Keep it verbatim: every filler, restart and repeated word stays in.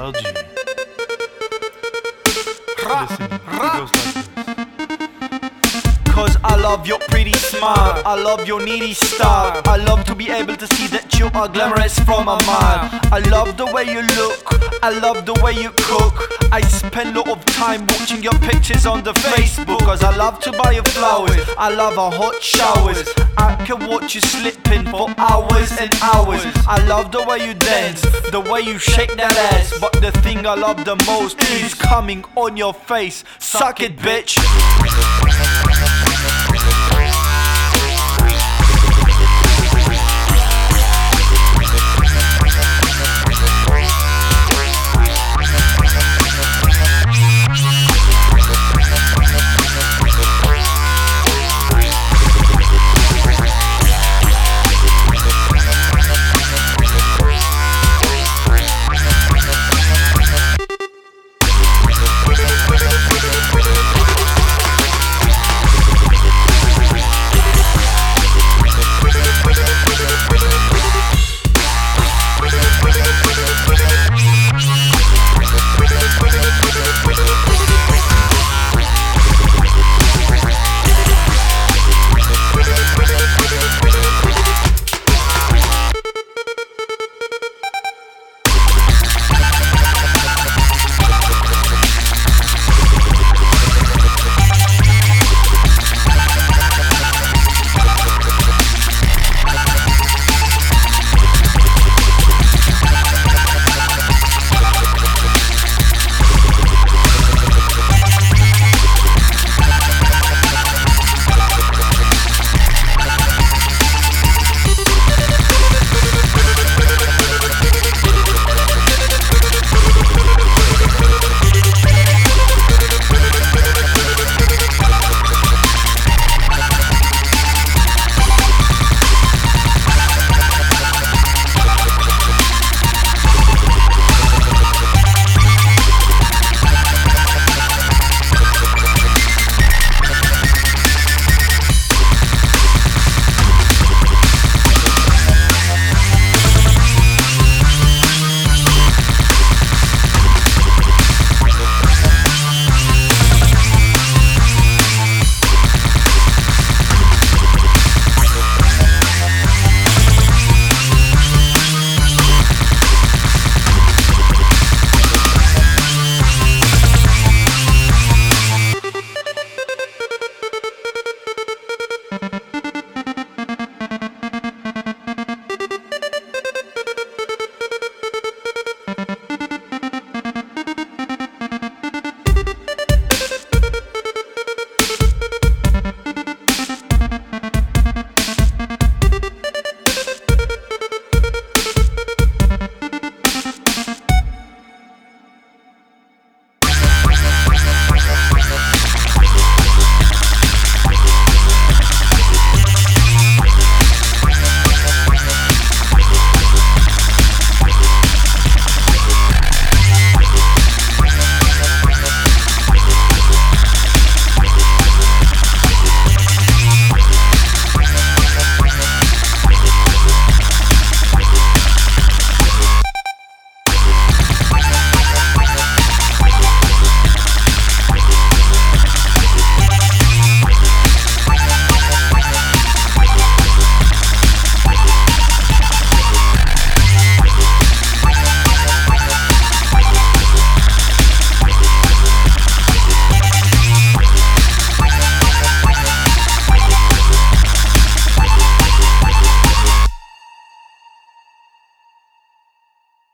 L G. Ra, Listen, it ra. goes like this. Cause I love your pretty smile, I love your needy style, I love to be able to see that you are glamorous from a mile. I love the way you look, I love the way you cook. I spend a lot of time watching your pictures on the Facebook. Cause I love to buy you flowers, I love our hot showers. I can watch you slipping for hours and hours. I love the way you dance, the way you shake that ass. But the thing I love the most is coming on your face. Suck it, bitch.